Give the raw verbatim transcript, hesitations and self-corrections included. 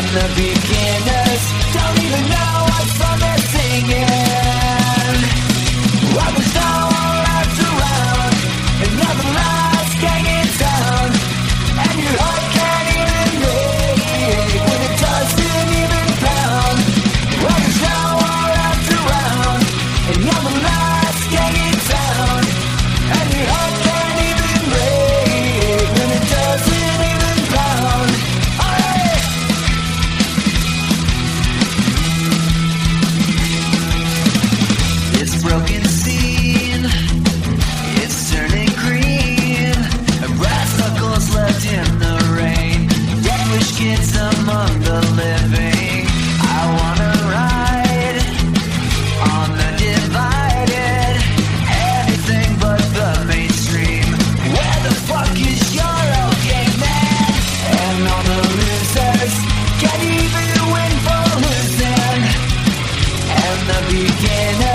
the beginners don't even know what song they're singing. Well, there's no one left around, and nothing last gang in town, and your heart can't even break when it doesn't even pound. Well, there's no one left around, and nothing last gang in town, and your heart can't even break when it doesn't even pound. Alright! This broken scene, it's turning green. Brass knuckles left in the rain. Devilish kids among the living. I wanna ride on the divided. Anything but the mainstream. Where the fuck is your okay man? And all the losers can't even win for losing. And the beginner